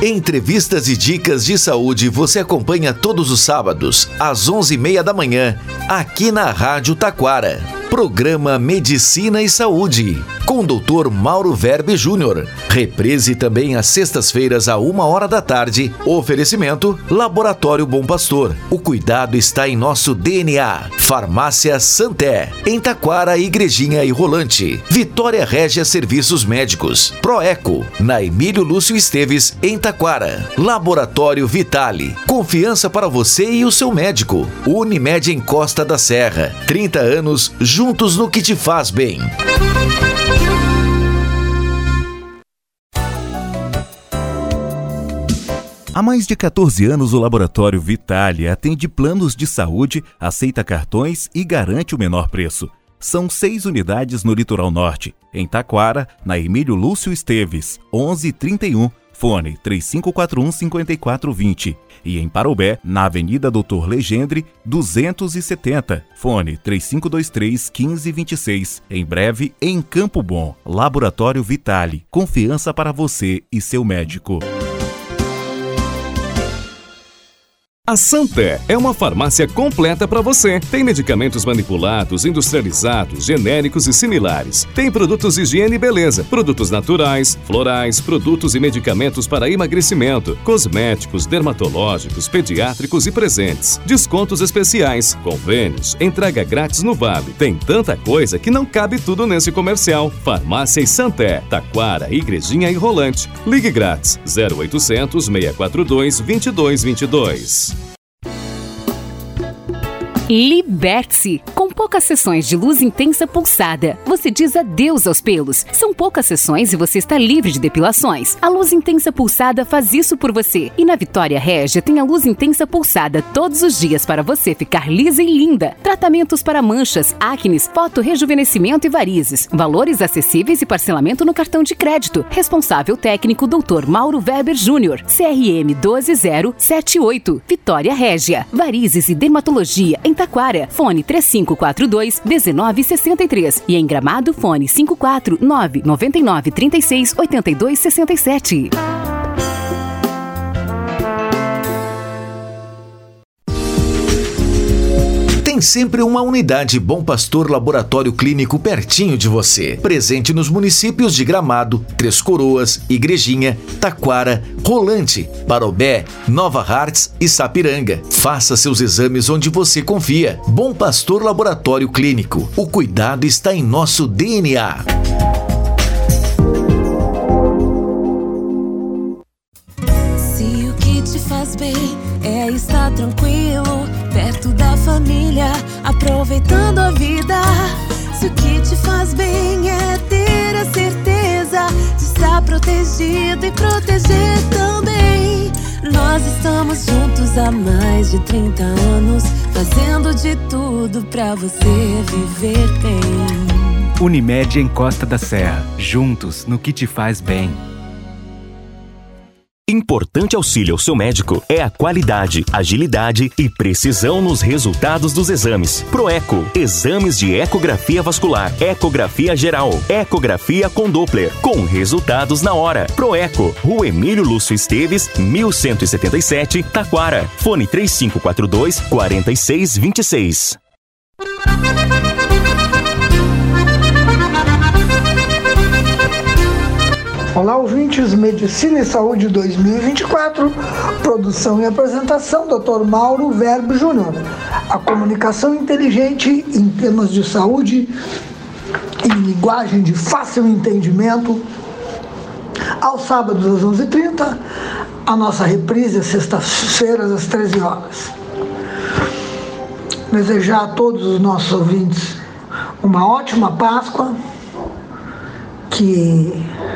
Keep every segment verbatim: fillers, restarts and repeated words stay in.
Entrevistas e dicas de saúde você acompanha todos os sábados, às onze e meia da manhã, aqui na Rádio Taquara. Programa Medicina e Saúde, com o doutor Mauro Verbe Júnior. Reprise também às sextas-feiras, à uma hora da tarde. Oferecimento Laboratório Bom Pastor. O cuidado está em nosso D N A. Farmácia Santé, em Taquara, Igrejinha e Rolante. Vitória Régia Serviços Médicos. Proeco, na Emílio Lúcio Esteves, em Taquara. Laboratório Vitale, confiança para você e o seu médico. Unimed em Costa da Serra, trinta anos juntos no que te faz bem. Há mais de quatorze anos, o Laboratório Vitale atende planos de saúde, aceita cartões e garante o menor preço. São seis unidades no Litoral Norte, em Taquara, na Emílio Lúcio Esteves, onze trinta e um, fone três cinco quatro um, cinco quatro dois zero. E em Parobé, na Avenida Doutor Legendre, duzentos e setenta, fone três cinco dois três, um cinco dois seis. Em breve, em Campo Bom, Laboratório Vitale, confiança para você e seu médico. A Santé é uma farmácia completa para você. Tem medicamentos manipulados, industrializados, genéricos e similares. Tem produtos de higiene e beleza, produtos naturais, florais, produtos e medicamentos para emagrecimento, cosméticos, dermatológicos, pediátricos e presentes. Descontos especiais, convênios, entrega grátis no Vale. Tem tanta coisa que não cabe tudo nesse comercial. Farmácia e Santé, Taquara, Igrejinha e Rolante. Ligue grátis zero oitocentos, seis quatro dois, dois dois dois dois. Liberte-se! Com poucas sessões de luz intensa pulsada, você diz adeus aos pelos. São poucas sessões e você está livre de depilações. A luz intensa pulsada faz isso por você. E na Vitória Régia tem a luz intensa pulsada todos os dias para você ficar lisa e linda. Tratamentos para manchas, acnes, fotorrejuvenescimento e varizes. Valores acessíveis e parcelamento no cartão de crédito. Responsável técnico doutor Mauro Weber Júnior. C R M um dois zero sete oito. Vitória Régia. Varizes e dermatologia em Taquara, fone três cinco quatro dois, um nove seis três. E em Gramado, fone cinco quatro nove, nove nove três seis, oito dois seis sete. Tem sempre uma unidade Bom Pastor Laboratório Clínico pertinho de você. Presente nos municípios de Gramado, Três Coroas, Igrejinha, Taquara, Rolante, Parobé, Nova Hartz e Sapiranga. Faça seus exames onde você confia. Bom Pastor Laboratório Clínico. O cuidado está em nosso D N A. Se o que te faz bem é estar tranquilo, perto da família, aproveitando a vida. Se o que te faz bem é ter a certeza de estar protegido e proteger também. Nós estamos juntos há mais de trinta anos, fazendo de tudo pra você viver bem. Unimed em Costa da Serra, juntos no que te faz bem. Importante auxílio ao seu médico é a qualidade, agilidade e precisão nos resultados dos exames. Proeco, exames de ecografia vascular, ecografia geral, ecografia com Doppler, com resultados na hora. Proeco, Rua Emílio Lúcio Esteves, mil cento e setenta e sete, Taquara. Fone três cinco quatro dois, quatro seis dois seis. Olá, ouvintes, Medicina e Saúde dois mil e vinte e quatro, produção e apresentação, doutor Mauro Verbe Júnior. A comunicação inteligente em temas de saúde, em linguagem de fácil entendimento, aos sábados às onze e trinta, a nossa reprise às sextas-feiras às treze horas. Desejar a todos os nossos ouvintes uma ótima Páscoa, que...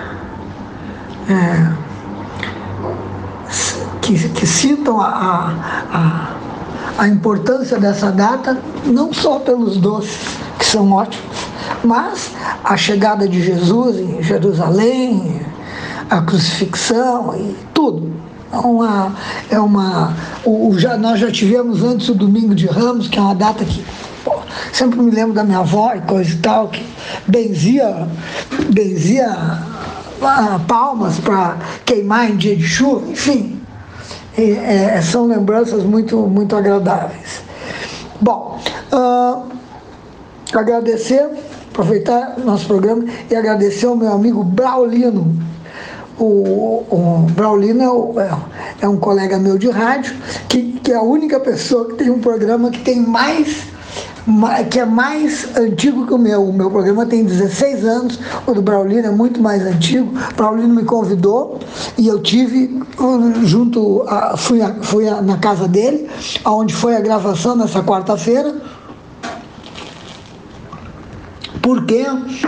É, que, que sintam a, a, a importância dessa data, não só pelos doces, que são ótimos, mas a chegada de Jesus em Jerusalém, a crucifixão e tudo. É uma, é uma, o, já, nós já tivemos antes o Domingo de Ramos, que é uma data que pô, sempre me lembro da minha avó e coisa e tal, que benzia, benzia uh, palmas para queimar em dia de chuva, enfim, é, é, são lembranças muito, muito agradáveis. Bom, uh, agradecer, aproveitar nosso programa e agradecer ao meu amigo Braulino. O, o Braulino é, é um colega meu de rádio, que, que é a única pessoa que tem um programa que tem mais, que é mais antigo que o meu. O meu programa tem dezesseis anos, o do Braulino é muito mais antigo. O Braulino me convidou e eu tive junto, a, fui, a, fui a, na casa dele, onde foi a gravação nessa quarta-feira, porque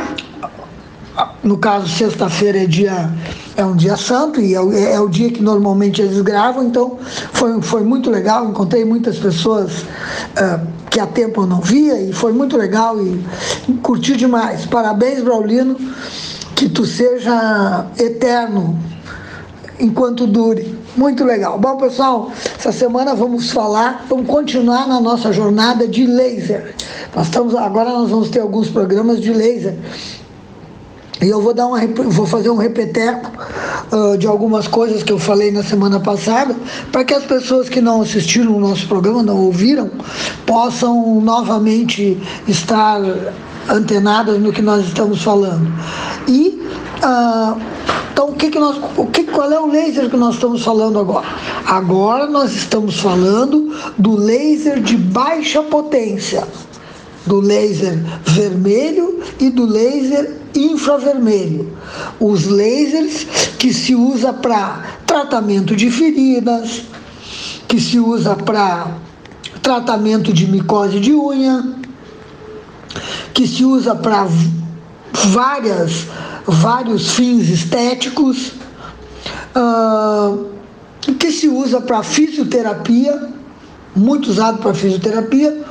no caso sexta-feira é dia é um dia santo e é, é o dia que normalmente eles gravam, então foi, foi muito legal, encontrei muitas pessoas uh, que há tempo eu não via e foi muito legal e curti demais. Parabéns, Braulino, que tu seja eterno enquanto dure. Muito legal. Bom, pessoal, essa semana vamos falar, vamos continuar na nossa jornada de laser. Nós estamos, agora nós vamos ter alguns programas de laser. E eu vou, dar uma, vou fazer um repeteco uh, de algumas coisas que eu falei na semana passada, para que as pessoas que não assistiram o nosso programa, não ouviram, possam novamente estar antenadas no que nós estamos falando. E, uh, então, o que que nós, o que, qual é o laser que nós estamos falando agora? Agora nós estamos falando do laser de baixa potência, do laser vermelho e do laser infravermelho. Os lasers que se usa para tratamento de feridas, que se usa para tratamento de micose de unha, que se usa para várias, vários fins estéticos, uh, que se usa para fisioterapia, muito usado para fisioterapia,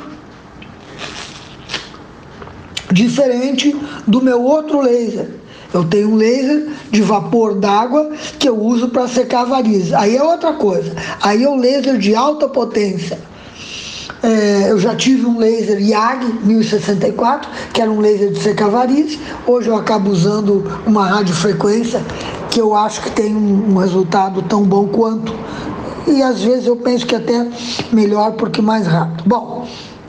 diferente do meu outro laser. Eu tenho um laser de vapor d'água que eu uso para secar varizes. Aí é outra coisa. Aí é o laser de alta potência. É, eu já tive um laser Y A G mil e sessenta e quatro, que era um laser de secar varizes. Hoje eu acabo usando uma radiofrequência que eu acho que tem um, um resultado tão bom quanto. E às vezes eu penso que até melhor porque mais rápido. Bom,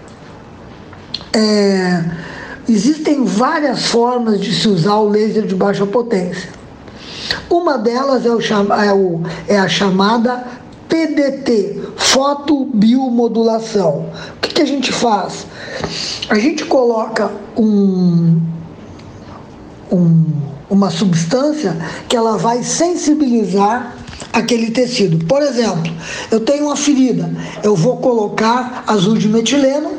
é... existem várias formas de se usar o laser de baixa potência. Uma delas é, o, é, o, é a chamada P D T, fotobiomodulação. O que, que a gente faz? A gente coloca um, um, uma substância que ela vai sensibilizar aquele tecido. Por exemplo, eu tenho uma ferida, eu vou colocar azul de metileno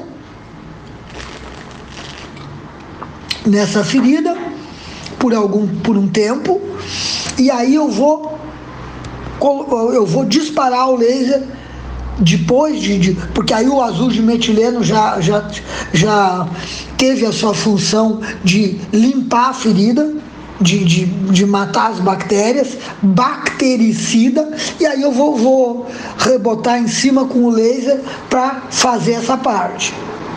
nessa ferida por algum por um tempo, e aí eu vou eu vou disparar o laser depois de, de porque aí o azul de metileno já, já, já teve a sua função de limpar a ferida, de, de, de matar as bactérias, bactericida, e aí eu vou, vou rebotar em cima com o laser para fazer essa parte.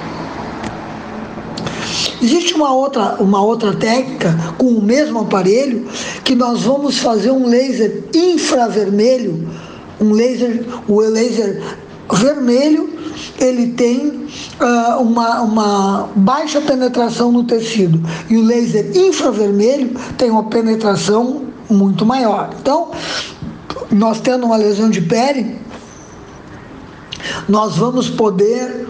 Existe uma outra, uma outra técnica com o mesmo aparelho, que nós vamos fazer um laser infravermelho, um laser, o laser vermelho, ele tem uh, uma, uma baixa penetração no tecido, e o laser infravermelho tem uma penetração muito maior. Então, nós tendo uma lesão de pele, nós vamos poder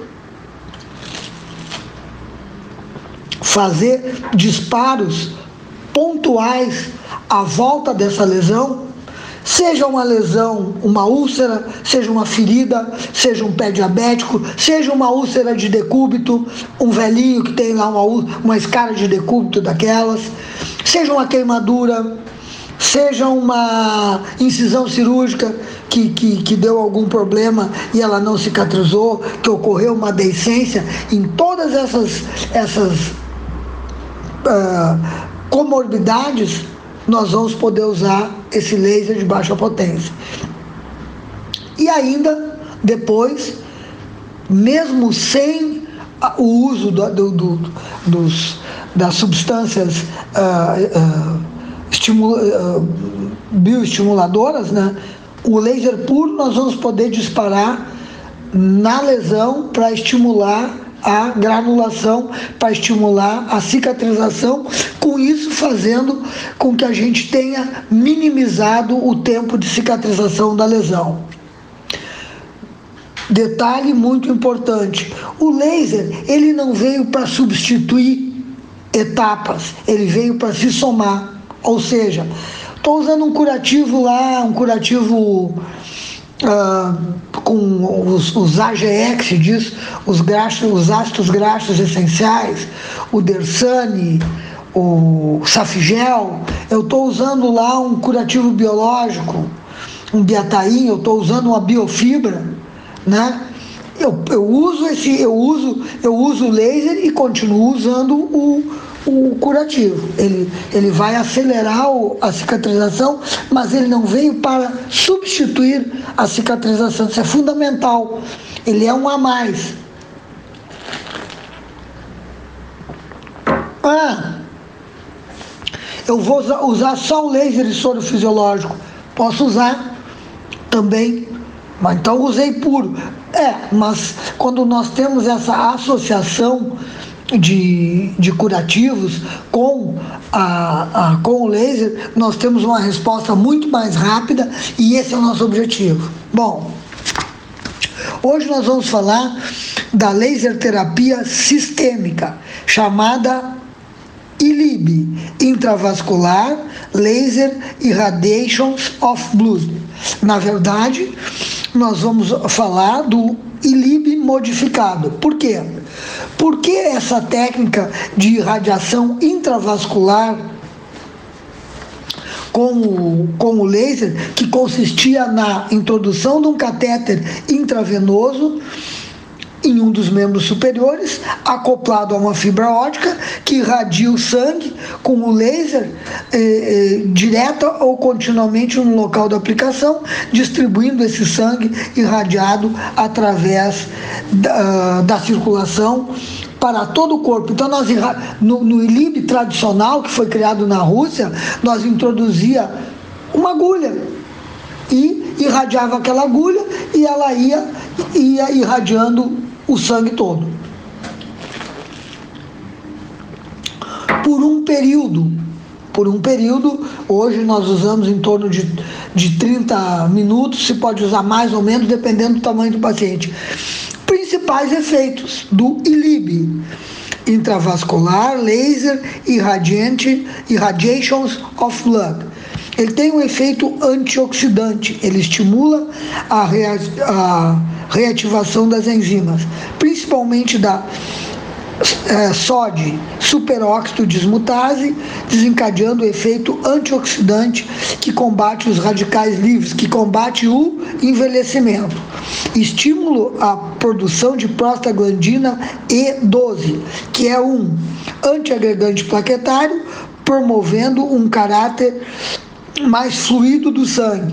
fazer disparos pontuais à volta dessa lesão, seja uma lesão, uma úlcera, seja uma ferida, seja um pé diabético, seja uma úlcera de decúbito, um velhinho que tem lá uma, uma escara de decúbito daquelas, seja uma queimadura, seja uma incisão cirúrgica que, que, que deu algum problema e ela não cicatrizou, que ocorreu uma deiscência. Em todas essas, essas uh, comorbidades, nós vamos poder usar esse laser de baixa potência. E ainda, depois, mesmo sem o uso do, do, do, dos, das substâncias uh, uh, estimula, uh, bioestimuladoras, né? O laser puro nós vamos poder disparar na lesão para estimular a granulação, para estimular a cicatrização, com isso fazendo com que a gente tenha minimizado o tempo de cicatrização da lesão. Detalhe muito importante, o laser ele não veio para substituir etapas, ele veio para se somar, ou seja, estou usando um curativo lá, um curativo uh, com os, os A G X, diz, os, graxos, os ácidos graxos essenciais, o Dersane, o Safigel, eu estou usando lá um curativo biológico, um biataim, eu estou usando uma biofibra, né? Eu, eu uso esse, eu uso, eu uso o laser e continuo usando o, o curativo. Ele, ele vai acelerar o, a cicatrização, mas ele não veio para substituir a cicatrização. Isso é fundamental. Ele é um a mais. Ah, eu vou usar, usar só o laser de soro fisiológico. Posso usar também, mas então usei puro. É, mas quando nós temos essa associação de, de curativos com, a, a, com o laser, nós temos uma resposta muito mais rápida e esse é o nosso objetivo. Bom, hoje nós vamos falar da laser terapia sistêmica, chamada I L I B, Intravascular Laser Irradiations of Blood. Na verdade, nós vamos falar do I L I B modificado. Por quê? Porque essa técnica de irradiação intravascular com o, com o laser, que consistia na introdução de um catéter intravenoso em um dos membros superiores, acoplado a uma fibra óptica que irradia o sangue com o laser eh, eh, direta ou continuamente no local da aplicação, distribuindo esse sangue irradiado através da, da circulação para todo o corpo. Então, nós, no, no I L I B tradicional, que foi criado na Rússia, nós introduzia uma agulha e irradiava aquela agulha e ela ia, ia irradiando o sangue todo. Por um período, por um período, hoje nós usamos em torno de, de trinta minutos, se pode usar mais ou menos, dependendo do tamanho do paciente. Principais efeitos do I L I B: intravascular, laser, irradiante, irradiations of blood. Ele tem um efeito antioxidante, ele estimula a, rea a reativação das enzimas, principalmente da é, sódio superóxido dismutase, desencadeando o efeito antioxidante que combate os radicais livres, que combate o envelhecimento. Estímulo à produção de prostaglandina E doze, que é um antiagregante plaquetário, promovendo um caráter mais fluido do sangue.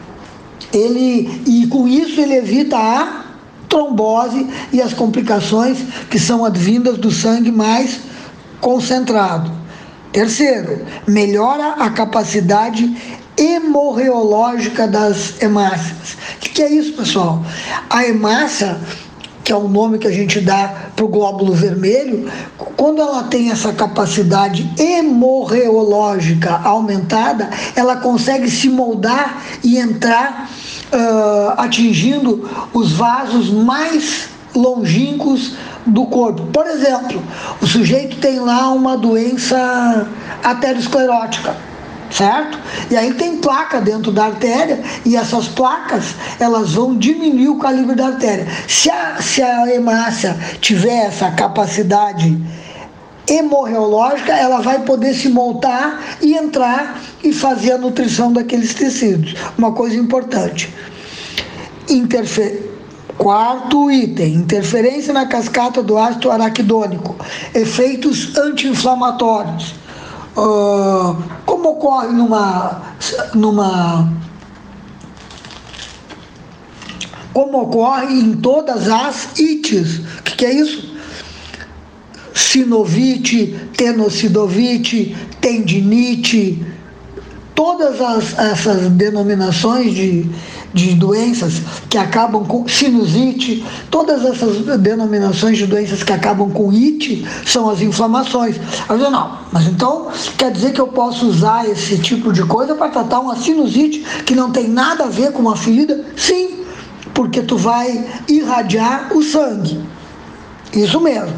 Ele, e com isso ele evita a trombose e as complicações que são advindas do sangue mais concentrado. Terceiro, melhora a capacidade hemorreológica das hemácias. O que, que é isso, pessoal? A hemácia, que é o nome que a gente dá para o glóbulo vermelho, quando ela tem essa capacidade hemorreológica aumentada, ela consegue se moldar e entrar uh, atingindo os vasos mais longínquos do corpo. Por exemplo, o sujeito tem lá uma doença aterosclerótica, certo? E aí tem placa dentro da artéria e essas placas, elas vão diminuir o calibre da artéria. Se a, se a hemácia tiver essa capacidade hemorreológica, ela vai poder se montar e entrar e fazer a nutrição daqueles tecidos. Uma coisa importante. Interfer... Quarto item, interferência na cascata do ácido araquidônico, efeitos anti-inflamatórios. Uh, como ocorre numa, numa como ocorre em todas as ites. O que, que é isso? Sinovite, tenocidovite, tendinite, todas as, essas denominações de, de doenças que acabam com sinusite, todas essas denominações de doenças que acabam com ite são as inflamações. Eu digo, não, mas então quer dizer que eu posso usar esse tipo de coisa para tratar uma sinusite que não tem nada a ver com uma ferida? Sim, porque tu vai irradiar o sangue. Isso mesmo.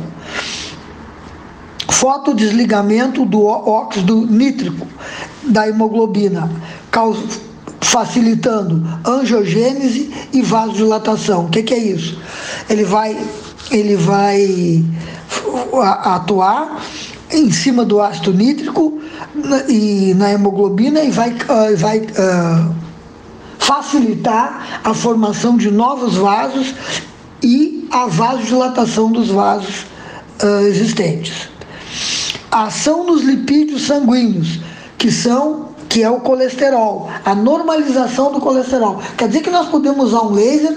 Fotodesligamento do óxido nítrico da hemoglobina, facilitando angiogênese e vasodilatação. O que, que é isso? Ele vai, ele vai atuar em cima do ácido nítrico e na hemoglobina e vai, uh, vai uh, facilitar a formação de novos vasos e a vasodilatação dos vasos uh, existentes. A ação nos lipídios sanguíneos, que são, que é o colesterol, a normalização do colesterol. Quer dizer que nós podemos usar um laser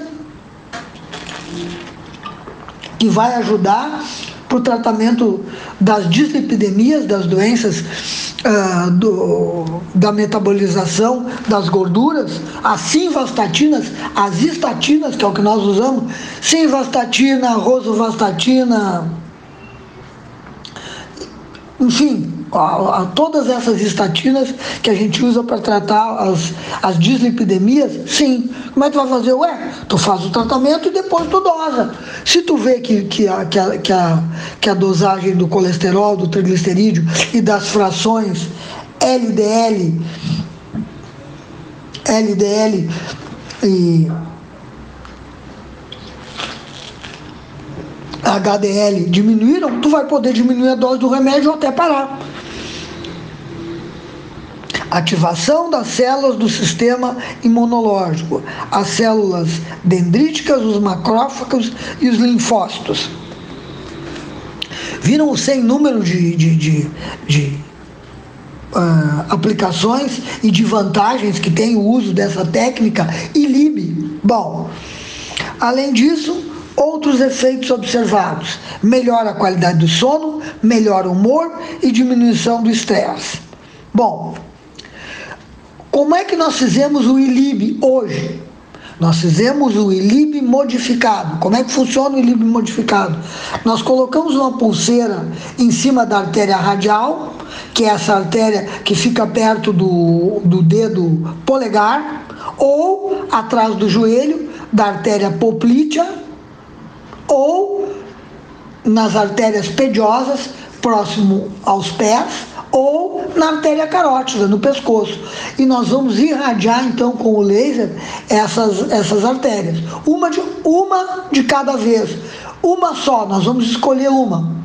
que vai ajudar para o tratamento das dislipidemias, das doenças uh, do, da metabolização das gorduras, as simvastatinas, as estatinas, que é o que nós usamos, simvastatina, rosuvastatina, enfim, a, a, todas essas estatinas que a gente usa para tratar as, as dislipidemias, sim. Como é que tu vai fazer? Ué, tu faz o tratamento e depois tu dosa. Se tu vê que, que, a, que, a, que, a, que a dosagem do colesterol, do triglicerídeo e das frações L D L, L D L e H D L diminuíram, tu vai poder diminuir a dose do remédio ou até parar. Ativação das células do sistema imunológico, as células dendríticas, os macrófagos e os linfócitos. Viram o sem número de, de, de, de uh, aplicações e de vantagens que tem o uso dessa técnica I L I B? Bom, além disso, outros efeitos observados: melhora a qualidade do sono, melhora o humor e diminuição do estresse. Bom, como é que nós fizemos o I L I B hoje? Nós fizemos o I L I B modificado. Como é que funciona o I L I B modificado? Nós colocamos uma pulseira em cima da artéria radial, que é essa artéria que fica perto do, do dedo polegar, ou atrás do joelho, da artéria poplítea, ou nas artérias pediosas, próximo aos pés, ou na artéria carótida, no pescoço. E nós vamos irradiar, então, com o laser, essas, essas artérias. Uma de, uma de cada vez. Uma só, nós vamos escolher uma.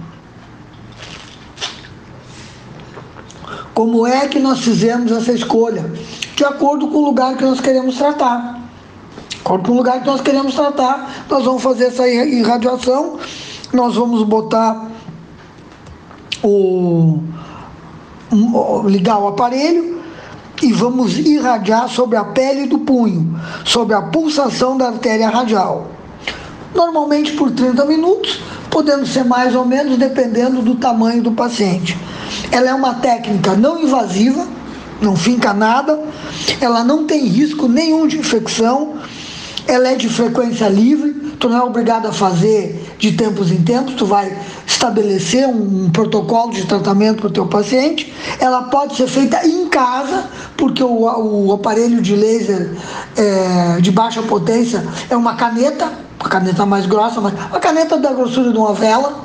Como é que nós fizemos essa escolha? De acordo com o lugar que nós queremos tratar. De acordo com o lugar que nós queremos tratar, nós vamos fazer essa irradiação, nós vamos botar o... ligar o aparelho e vamos irradiar sobre a pele do punho, sobre a pulsação da artéria radial. Normalmente por trinta minutos, podendo ser mais ou menos, dependendo do tamanho do paciente. Ela é uma técnica não invasiva, não finca nada, ela não tem risco nenhum de infecção, ela é de frequência livre, tu não é obrigado a fazer de tempos em tempos, tu vai estabelecer um, um protocolo de tratamento para o teu paciente. Ela pode ser feita em casa, porque o, o aparelho de laser é, de baixa potência é uma caneta, uma caneta mais grossa, mas uma caneta da grossura de uma vela.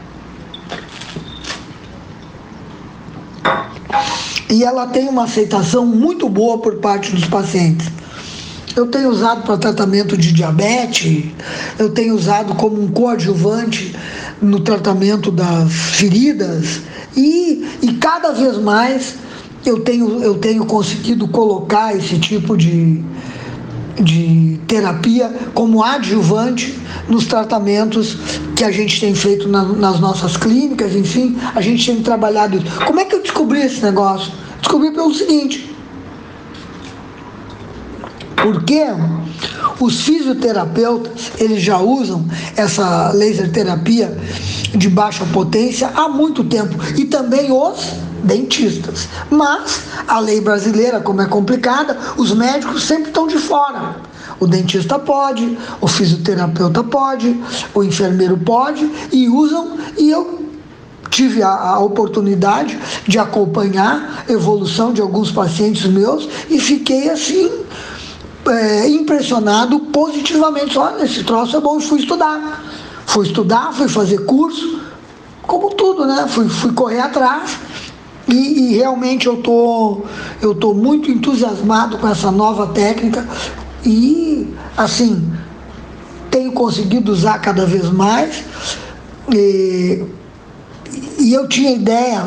E ela tem uma aceitação muito boa por parte dos pacientes. Eu tenho usado para tratamento de diabetes, eu tenho usado como um coadjuvante no tratamento das feridas e, e cada vez mais eu tenho, eu tenho conseguido colocar esse tipo de, de terapia como adjuvante nos tratamentos que a gente tem feito na, nas nossas clínicas, enfim, a gente tem trabalhado isso. Como é que eu descobri esse negócio? Descobri pelo seguinte: porque Os fisioterapeutas, eles já usam essa laser terapia de baixa potência há muito tempo, e também os dentistas. Mas a lei brasileira, como é complicada, os médicos sempre estão de fora. O dentista pode, o fisioterapeuta pode, o enfermeiro pode, e usam, e eu tive a, a oportunidade de acompanhar a evolução de alguns pacientes meus e fiquei assim, é, impressionado positivamente. Olha, esse troço é bom, e fui estudar. Fui estudar, fui fazer curso, como tudo, né? Fui, fui correr atrás. E, e realmente eu tô, eu tô muito entusiasmado com essa nova técnica e, assim, tenho conseguido usar cada vez mais. E, e eu tinha ideia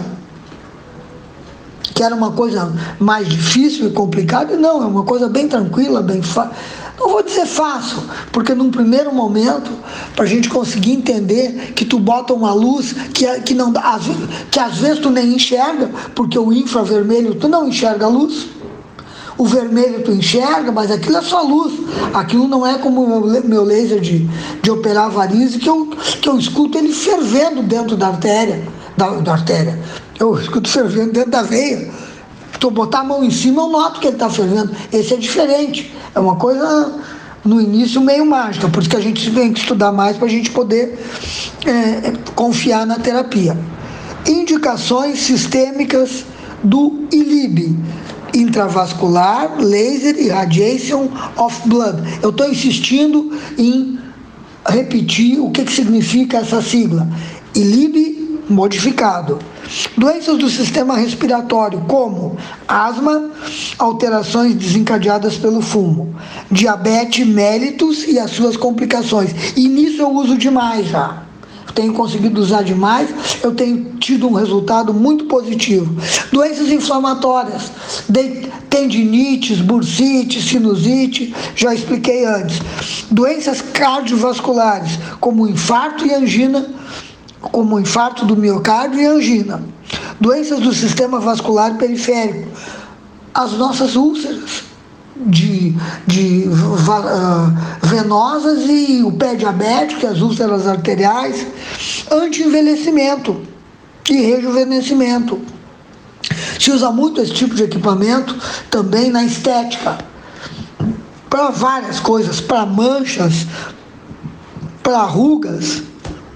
que era uma coisa mais difícil e complicada, e não, é uma coisa bem tranquila, bem fácil. Não vou dizer fácil, porque num primeiro momento, para a gente conseguir entender que tu bota uma luz que, que, não, que às vezes tu nem enxerga, porque o infravermelho tu não enxerga a luz, o vermelho tu enxerga, mas aquilo é só luz, aquilo não é como o meu, meu laser de, de operar varizes, que eu, que eu escuto ele fervendo dentro da artéria, da, da artéria, eu escuto fervendo dentro da veia. Se eu botar a mão em cima, eu noto que ele está fervendo. Esse é diferente. É uma coisa, no início, meio mágica. Por isso que a gente tem que estudar mais para a gente poder é, confiar na terapia. Indicações sistêmicas do I L I B. Intravascular, Laser Irradiation of Blood. Eu estou insistindo em repetir o que, que significa essa sigla. I L I B modificado. Doenças do sistema respiratório, como asma, alterações desencadeadas pelo fumo, diabetes mellitus e as suas complicações. E nisso eu uso demais já. Tenho conseguido usar demais, eu tenho tido um resultado muito positivo. Doenças inflamatórias, de tendinites, bursite, sinusite, já expliquei antes. Doenças cardiovasculares, como infarto e angina, como infarto do miocárdio e angina. Doenças do sistema vascular periférico, as nossas úlceras de, de uh, venosas e o pé diabético, as úlceras arteriais, anti-envelhecimento e rejuvenescimento. Se usa muito esse tipo de equipamento também na estética, para várias coisas, para manchas, para rugas.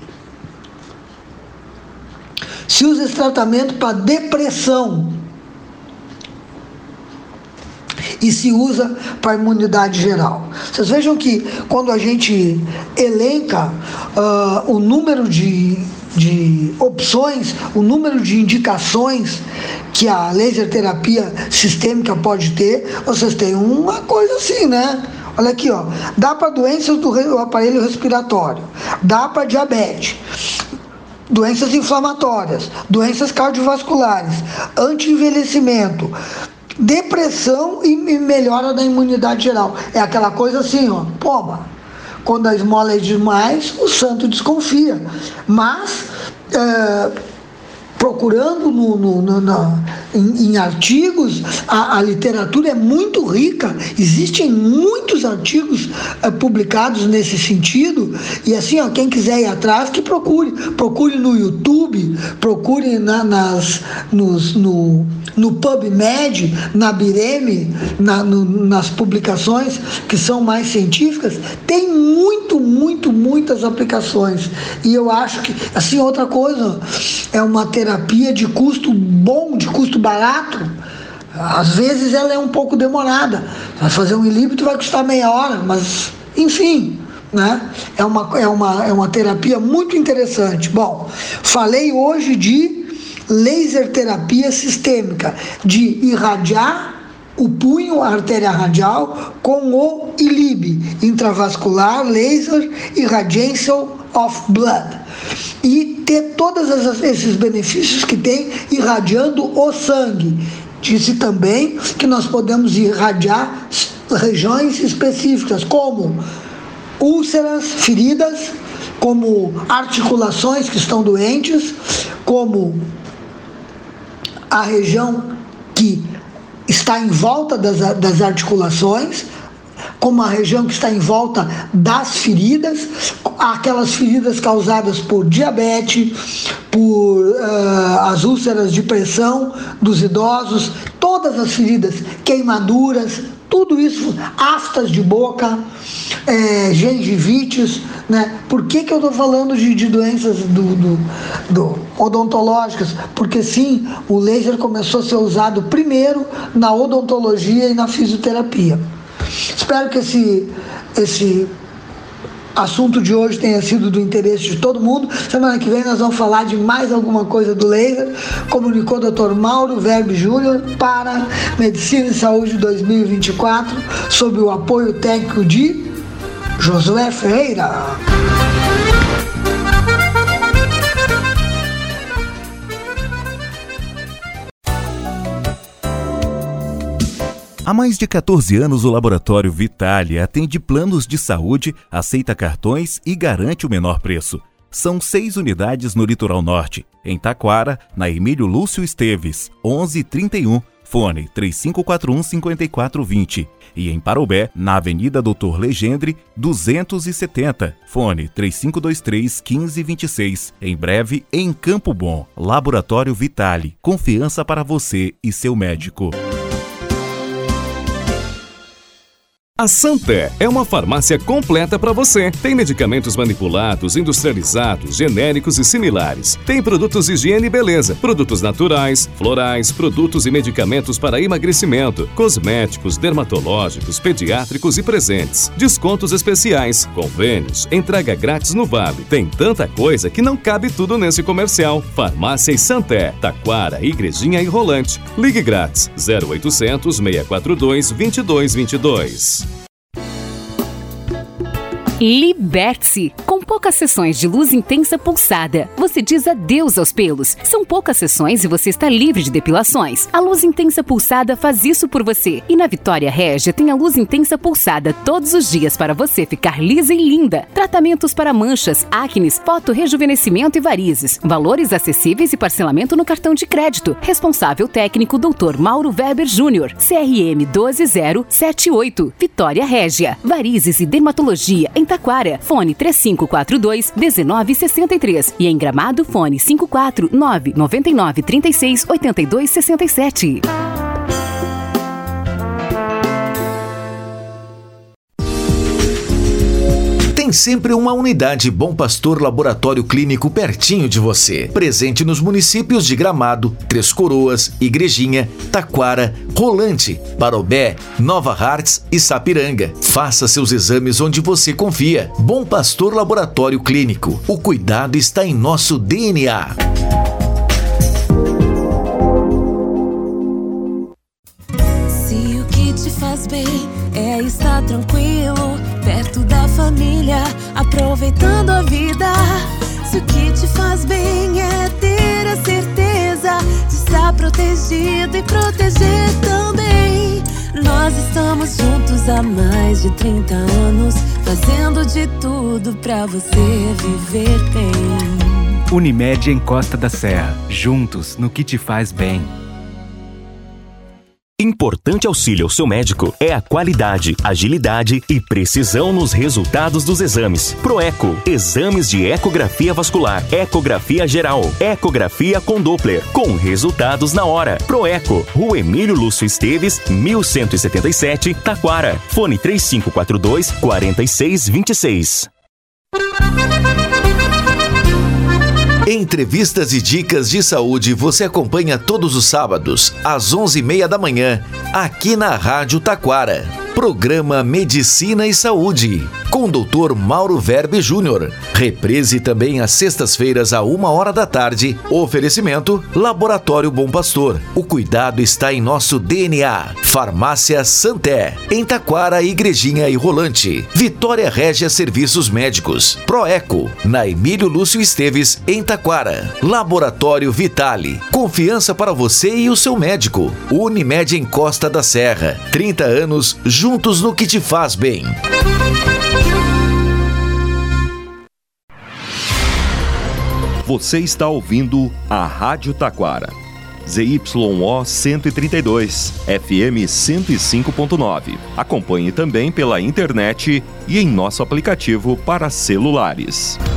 Se usa esse tratamento para depressão e se usa para imunidade geral. Vocês vejam que quando a gente elenca uh, o número de, de opções, o número de indicações que a laser terapia sistêmica pode ter, vocês têm uma coisa assim, né? Olha aqui, ó, dá para doenças do aparelho respiratório, dá para diabetes, doenças inflamatórias, doenças cardiovasculares, anti-envelhecimento, depressão e melhora da imunidade geral. É aquela coisa assim, ó, poma, quando a esmola é demais, o santo desconfia. Mas, é, procurando no, no, no, no, em, em artigos, a, a literatura é muito rica, existem muitos artigos é, publicados nesse sentido, e assim, ó, quem quiser ir atrás, que procure, procure no YouTube, procure na, nas, nos, no, no PubMed, na Bireme, na, no, nas publicações que são mais científicas, tem muito, muito, muitas aplicações, e eu acho que, assim, outra coisa, é uma terapia terapia de custo bom, de custo barato. Às vezes ela é um pouco demorada. Vai fazer um I L I B, tu vai custar meia hora, mas enfim, né? É uma, é uma, é uma terapia muito interessante. Bom, falei hoje de laser terapia sistêmica, de irradiar o punho, a artéria radial, com o I L I B, intravascular laser irradiation of blood, e ter todos esses benefícios que tem irradiando o sangue. Disse também que nós podemos irradiar regiões específicas, como úlceras, feridas, como articulações que estão doentes, como a região que está em volta das, das articulações, como a região que está em volta das feridas, aquelas feridas causadas por diabetes, por uh, as úlceras de pressão dos idosos, todas as feridas, queimaduras, tudo isso, aftas de boca, é, gengivites, né? Por que que eu estou falando de, de doenças do, do, do odontológicas? Porque sim, o laser começou a ser usado primeiro na odontologia e na fisioterapia. Espero que esse, esse assunto de hoje tenha sido do interesse de todo mundo. Semana que vem nós vamos falar de mais alguma coisa do laser. Comunicou o doutor Mauro Verbe Júnior para Medicina e Saúde dois mil e vinte e quatro, sob o apoio técnico de Josué Ferreira. Há mais de quatorze anos, o Laboratório Vitale atende planos de saúde, aceita cartões e garante o menor preço. São seis unidades no Litoral Norte, em Taquara, na Emílio Lúcio Esteves, onze trinta e um, fone três cinco quatro um, cinco quatro dois zero. E em Parobé, na Avenida doutor Legendre, duzentos e setenta, fone três cinco dois três, um cinco dois seis. Em breve, em Campo Bom. Laboratório Vitale, confiança para você e seu médico. A Santé é uma farmácia completa para você. Tem medicamentos manipulados, industrializados, genéricos e similares. Tem produtos de higiene e beleza, produtos naturais, florais, produtos e medicamentos para emagrecimento, cosméticos, dermatológicos, pediátricos e presentes. Descontos especiais, convênios, entrega grátis no Vale. Tem tanta coisa que não cabe tudo nesse comercial. Farmácia e Santé, Taquara, Igrejinha e Rolante. Ligue grátis zero oitocentos, seis quatro dois, dois dois dois dois. Liberte-se! Com poucas sessões de luz intensa pulsada, você diz adeus aos pelos. São poucas sessões e você está livre de depilações. A luz intensa pulsada faz isso por você. E na Vitória Régia tem a luz intensa pulsada todos os dias para você ficar lisa e linda. Tratamentos para manchas, acnes, fotorrejuvenescimento e varizes. Valores acessíveis e parcelamento no cartão de crédito. Responsável técnico doutor Mauro Weber Júnior. C R M um dois zero sete oito. Vitória Régia. Varizes e dermatologia em Taquara, fone três cinco quatro dois, um nove seis três. E em Gramado, fone cinco quatro nove, nove nove três seis, oito dois seis sete. Tem sempre uma unidade Bom Pastor Laboratório Clínico pertinho de você. Presente nos municípios de Gramado, Três Coroas, Igrejinha, Taquara, Rolante, Parobé, Nova Hartz e Sapiranga. Faça seus exames onde você confia. Bom Pastor Laboratório Clínico. O cuidado está em nosso D N A. Se o que te faz bem é estar tranquilo, perto da família, aproveitando a vida. Se o que te faz bem é ter a certeza de estar protegido e proteger também. Nós estamos juntos há mais de trinta anos, fazendo de tudo pra você viver bem. Unimed em Costa da Serra, juntos no que te faz bem. Importante auxílio ao seu médico é a qualidade, agilidade e precisão nos resultados dos exames. Proeco, exames de ecografia vascular, ecografia geral, ecografia com Doppler, com resultados na hora. Proeco, Rua Emílio Lúcio Esteves, mil cento e setenta e sete, Taquara. Fone três cinco quatro dois, quatro seis dois seis. Entrevistas e dicas de saúde você acompanha todos os sábados, às onze e meia da manhã, aqui na Rádio Taquara. Programa Medicina e Saúde, com o doutor Mauro Verbe Júnior. Reprise também às sextas-feiras, à uma hora da tarde. Oferecimento Laboratório Bom Pastor. O cuidado está em nosso D N A. Farmácia Santé, em Taquara, Igrejinha e Rolante. Vitória Régia Serviços Médicos. Proeco, na Emílio Lúcio Esteves, em Taquara. Laboratório Vitale. Confiança para você e o seu médico. Unimed em Costa da Serra. trinta anos juntos no que te faz bem. Você está ouvindo a Rádio Taquara. Z Y O cento e trinta e dois, F M cento e cinco ponto nove. Acompanhe também pela internet e em nosso aplicativo para celulares.